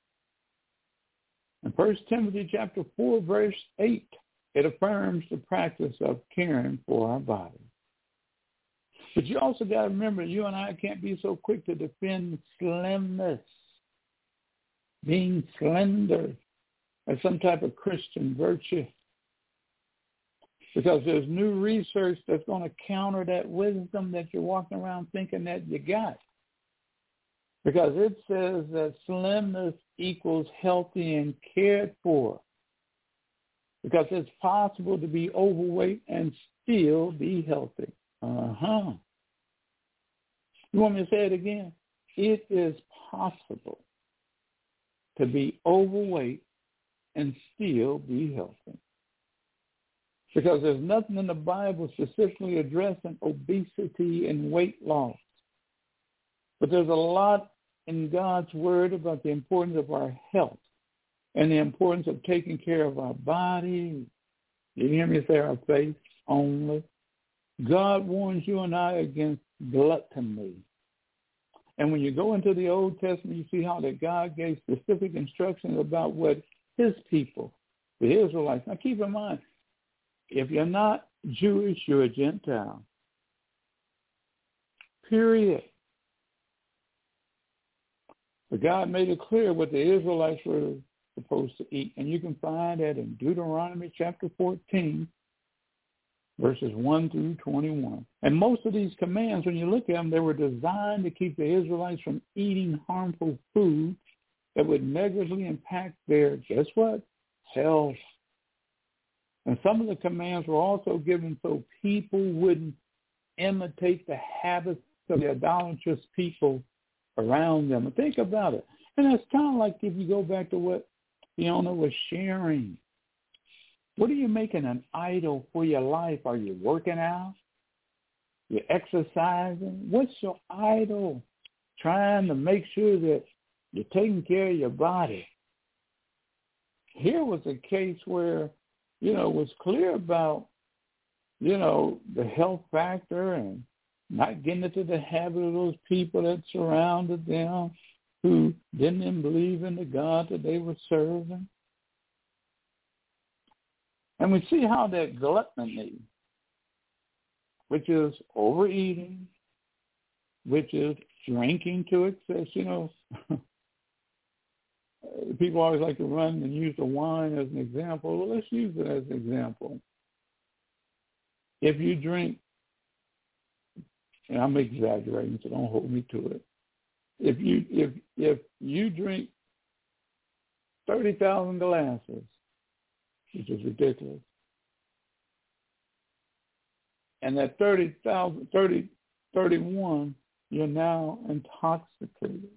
and First Timothy chapter four, verse eight, it affirms the practice of caring for our body. But you also got to remember, you and I can't be so quick to defend slimness, being slender, as some type of Christian virtue. Because there's new research that's going to counter that wisdom that you're walking around thinking that you got. Because it says that slimness equals healthy and cared for. Because it's possible to be overweight and still be healthy. Uh-huh. You want me to say it again? It is possible to be overweight and still be healthy. Because there's nothing in the Bible specifically addressing obesity and weight loss. But there's a lot in God's word about the importance of our health and the importance of taking care of our body. You hear me say our faith only? God warns you and I against gluttony. And when you go into the Old Testament, you see how that God gave specific instructions about what his people, the Israelites. Now keep in mind, if you're not Jewish, you're a Gentile. Period. But God made it clear what the Israelites were supposed to eat. And you can find that in Deuteronomy chapter fourteen, verses one through twenty-one. And most of these commands, when you look at them, they were designed to keep the Israelites from eating harmful foods that would negatively impact their, guess what, health. And some of the commands were also given so people wouldn't imitate the habits of the idolatrous people around them. And think about it. And it's kind of like if you go back to what Fiona was sharing. What are you making an idol for your life? Are you working out? You're exercising? What's your idol? Trying to make sure that you're taking care of your body. Here was a case where, you know, it was clear about, you know, the health factor and not getting into the habit of those people that surrounded them who didn't even believe in the God that they were serving. And we see how that gluttony, which is overeating, which is drinking to excess, you know, people always like to run and use the wine as an example. Well, let's use it as an example. If you drink, and I'm exaggerating, so don't hold me to it. If you if if you drink thirty thousand glasses, which is ridiculous, and that thirty thousand, thirty, thirty-one, you're now intoxicated.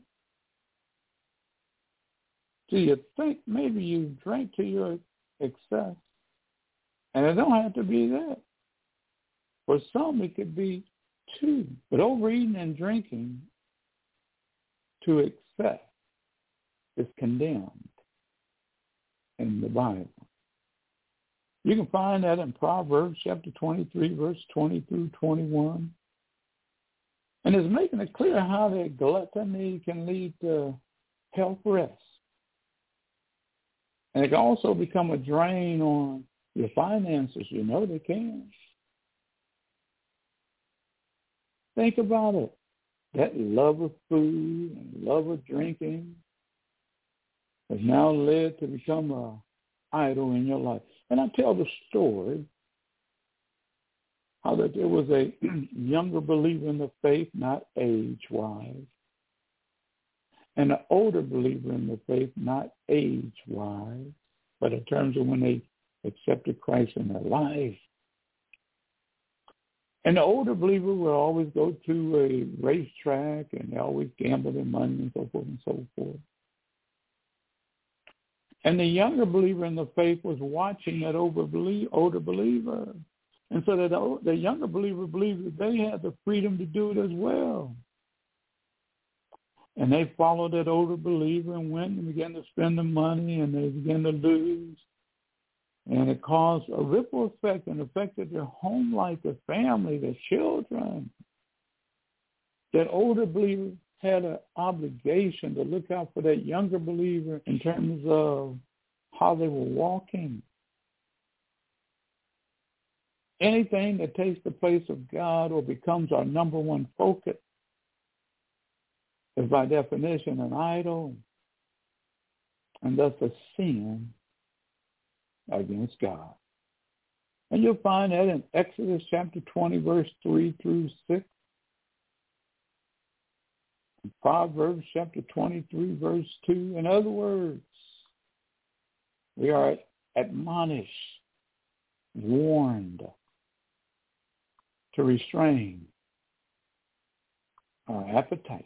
Do you think maybe you drank to your excess? And it don't have to be that. For some, it could be two. But overeating and drinking to excess is condemned in the Bible. You can find that in Proverbs chapter twenty-three, verse twenty through twenty-one. And it's making it clear how that gluttony can lead to health rest. And it can also become a drain on your finances. You know they can. Think about it. That love of food and love of drinking has now led to become an idol in your life. And I tell the story how that there was a younger believer in the faith, not age-wise, and an older believer in the faith, not age-wise, but in terms of when they accepted Christ in their life. And the older believer will always go to a racetrack and they always gamble their money and so forth and so forth. And the younger believer in the faith was watching that older believer. And so that the, the younger believer believed that they had the freedom to do it as well. And they followed that older believer and went and began to spend the money, and they began to lose. And it caused a ripple effect and affected their home life, their family, their children. That older believer had an obligation to look out for that younger believer in terms of how they were walking. Anything that takes the place of God or becomes our number one focus is by definition an idol, and thus a sin against God. And you'll find that in Exodus chapter twenty, verse three through six. In Proverbs chapter twenty-three, verse two. In other words, we are admonished, warned to restrain our appetite.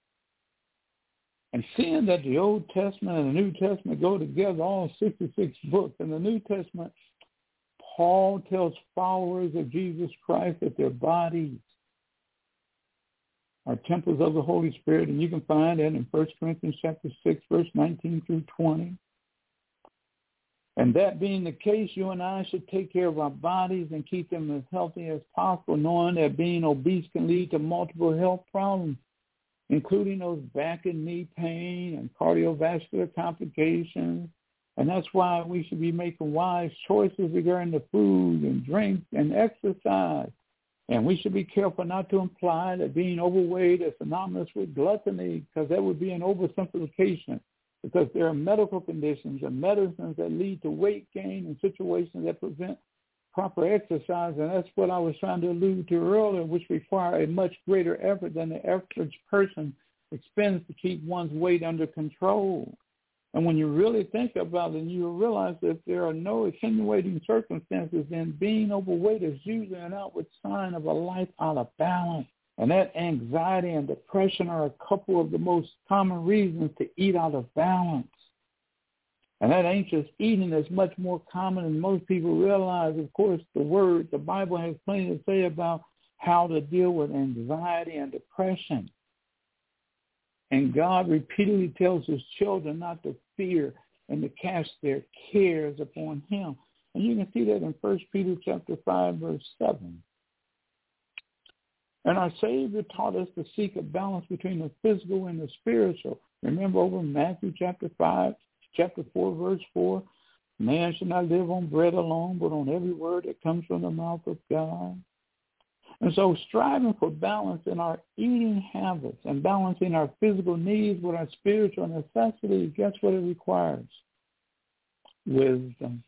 And seeing that the Old Testament and the New Testament go together, all sixty-six books, in the New Testament, Paul tells followers of Jesus Christ that their bodies are temples of the Holy Spirit, and you can find that in First Corinthians chapter six, verse nineteen through twenty. And that being the case, you and I should take care of our bodies and keep them as healthy as possible, knowing that being obese can lead to multiple health problems, including those back and knee pain and cardiovascular complications. And that's why we should be making wise choices regarding the food and drink and exercise. And we should be careful not to imply that being overweight is synonymous with gluttony, because that would be an oversimplification. Because there are medical conditions and medicines that lead to weight gain and situations that prevent proper exercise. And that's what I was trying to allude to earlier, which require a much greater effort than the average person expends to keep one's weight under control. And when you really think about it, you will realize that there are no attenuating circumstances, then being overweight is usually an outward sign of a life out of balance. And that anxiety and depression are a couple of the most common reasons to eat out of balance. And that anxious eating is much more common than most people realize. Of course, the word, the Bible has plenty to say about how to deal with anxiety and depression. And God repeatedly tells his children not to fear and to cast their cares upon him. And you can see that in First Peter chapter five, verse seven. And our Savior taught us to seek a balance between the physical and the spiritual. Remember over in Matthew chapter five, chapter four, verse four, man should not live on bread alone, but on every word that comes from the mouth of God. And so striving for balance in our eating habits and balancing our physical needs with our spiritual necessities, guess what it requires? Wisdom.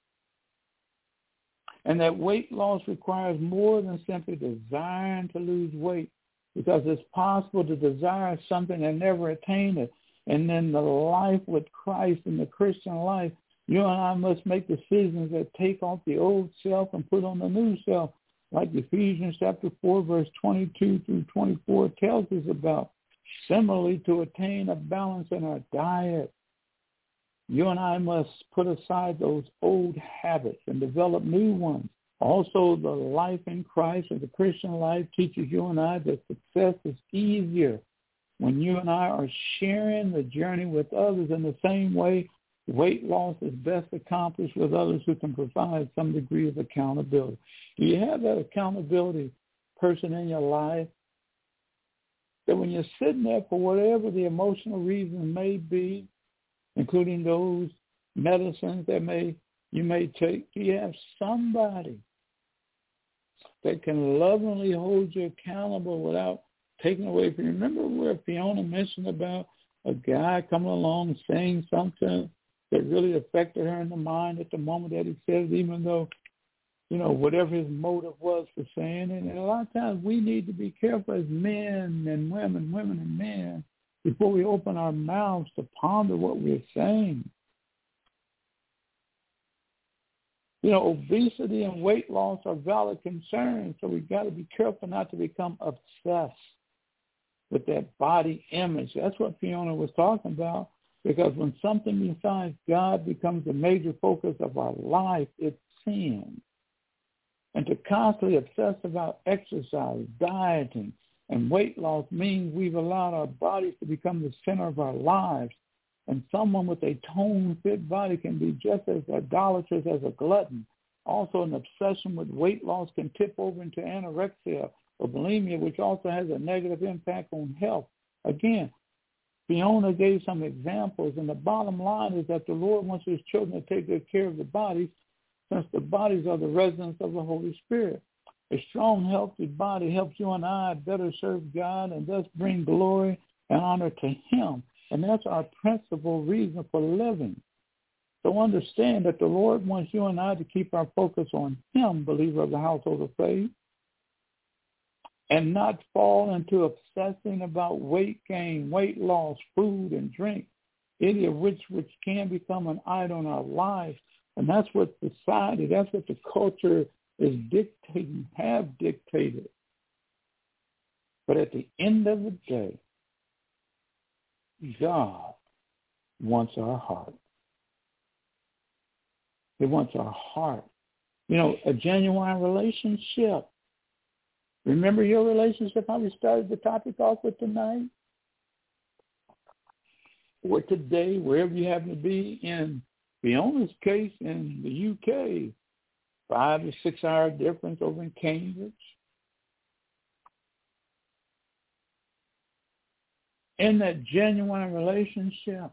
And that weight loss requires more than simply desiring to lose weight, because it's possible to desire something and never attain it. And then the life with Christ and the Christian life, you and I must make decisions that take off the old self and put on the new self, like Ephesians chapter four, verse twenty-two through twenty-four tells us about. Similarly, to attain a balance in our diet, you and I must put aside those old habits and develop new ones. Also, the life in Christ or the Christian life teaches you and I that success is easier when you and I are sharing the journey with others. In the same way, weight loss is best accomplished with others who can provide some degree of accountability. Do you have that accountability person in your life that when you're sitting there for whatever the emotional reason may be, including those medicines that may you may take, do you have somebody that can lovingly hold you accountable without taking away from you? Remember where Fiona mentioned about a guy coming along saying something that really affected her in the mind at the moment that he said it, even though, you know, whatever his motive was for saying it. And a lot of times we need to be careful as men and women, women and men, before we open our mouths to ponder what we're saying. You know, obesity and weight loss are valid concerns, so we've got to be careful not to become obsessed with that body image. That's what Fiona was talking about, because when something besides God becomes a major focus of our life, it's sin. And to constantly obsess about exercise, dieting, and weight loss means we've allowed our bodies to become the center of our lives. And someone with a toned, fit body can be just as idolatrous as a glutton. Also, an obsession with weight loss can tip over into anorexia or bulimia, which also has a negative impact on health. Again, Fiona gave some examples, and the bottom line is that the Lord wants his children to take good care of the bodies, since the bodies are the residence of the Holy Spirit. A strong, healthy body helps you and I better serve God and thus bring glory and honor to him. And that's our principal reason for living. So understand that the Lord wants you and I to keep our focus on him, believer of the household of faith, and not fall into obsessing about weight gain, weight loss, food, and drink, any of which which can become an idol in our lives. And that's what society, that's what the culture is dictating, have dictated. But at the end of the day, God wants our heart. He wants our heart. You know, a genuine relationship. Remember your relationship, how we started the topic off with tonight? Or today, wherever you happen to be. In Fiona's case, in the U K, five to six hour difference over in Cambridge. In that genuine relationship,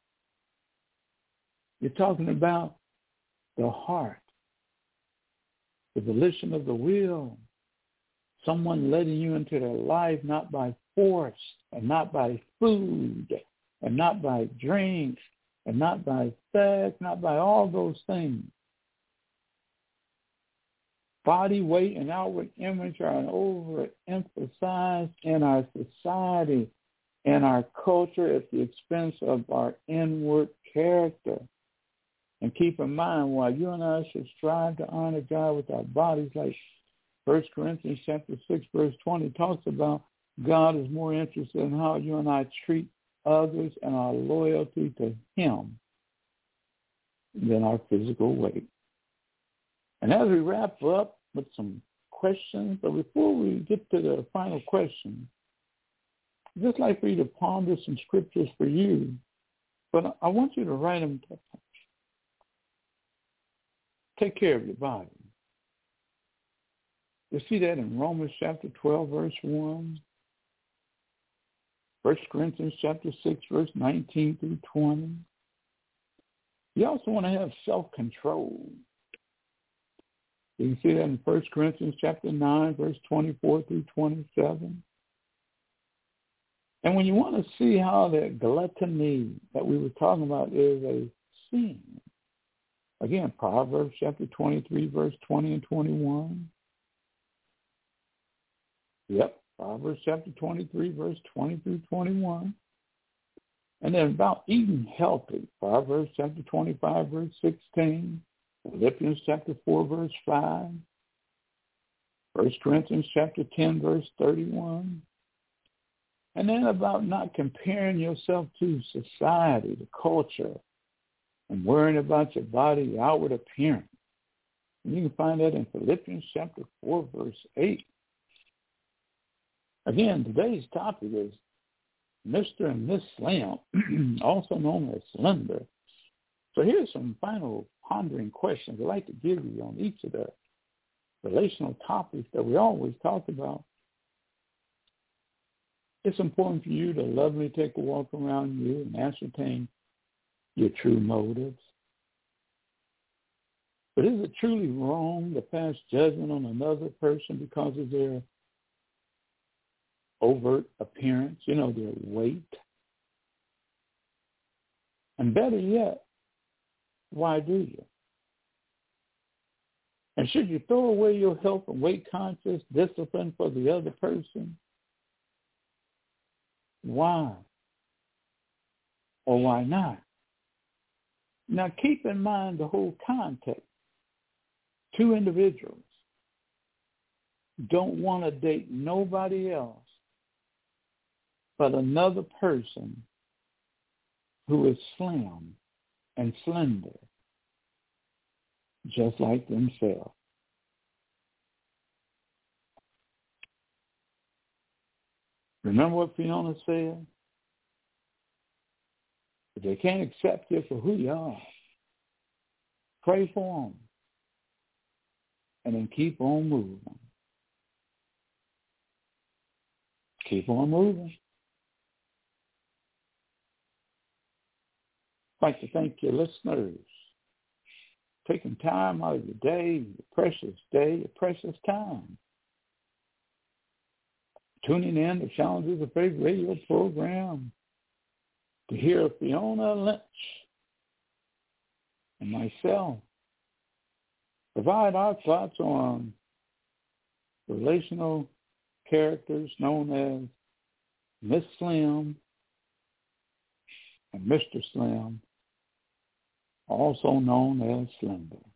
you're talking about the heart, the volition of the will, someone letting you into their life not by force and not by food and not by drinks and not by sex, not by all those things. Body weight and outward image are overemphasized in our society and our culture at the expense of our inward character. And keep in mind, while you and I should strive to honor God with our bodies, like First Corinthians chapter six, verse twenty talks about, God is more interested in how you and I treat others and our loyalty to him than our physical weight. And as we wrap up with some questions, but before we get to the final question, I'd just like for you to ponder some scriptures for you, but I want you to write them down. Take care of your body. You see that in Romans chapter twelve, verse one. First Corinthians chapter six, verse nineteen through twenty. You also want to have self-control. You can see that in First Corinthians chapter nine, verse twenty-four through twenty-seven. And when you want to see how that gluttony that we were talking about is a sin, again, Proverbs chapter twenty-three, verse twenty and twenty-one. Yep, Proverbs chapter twenty-three, verse twenty through twenty-one. And then about eating healthy, Proverbs chapter twenty-five, verse sixteen. Philippians chapter four, verse five. First Corinthians chapter ten, verse thirty-one. And then about not comparing yourself to society, the culture, and worrying about your body, your outward appearance. And you can find that in Philippians chapter four, verse eight. Again, today's topic is Mister and Miss Slim, also known as Slender. So here's some final pondering questions I'd like to give you on each of the relational topics that we always talk about. It's important for you to lovingly take a walk around you and ascertain your true motives. But is it truly wrong to pass judgment on another person because of their overt appearance, you know, their weight? And better yet, why do you? And should you throw away your health and weight conscious discipline for the other person? Why? Or why not? Now keep in mind the whole context. Two individuals don't want to date nobody else but another person who is slim and slender, just like themselves. Remember what Fiona said? If they can't accept you for who you are, pray for them. And then keep on moving. Keep on moving. I'd like to thank your listeners. Taking time out of your day, your precious day, your precious time. Tuning in to Challenges of Faith radio program to hear Fiona Lynch and myself provide our thoughts on relational characters known as Miss Slim and Mister Slim, also known as Slender.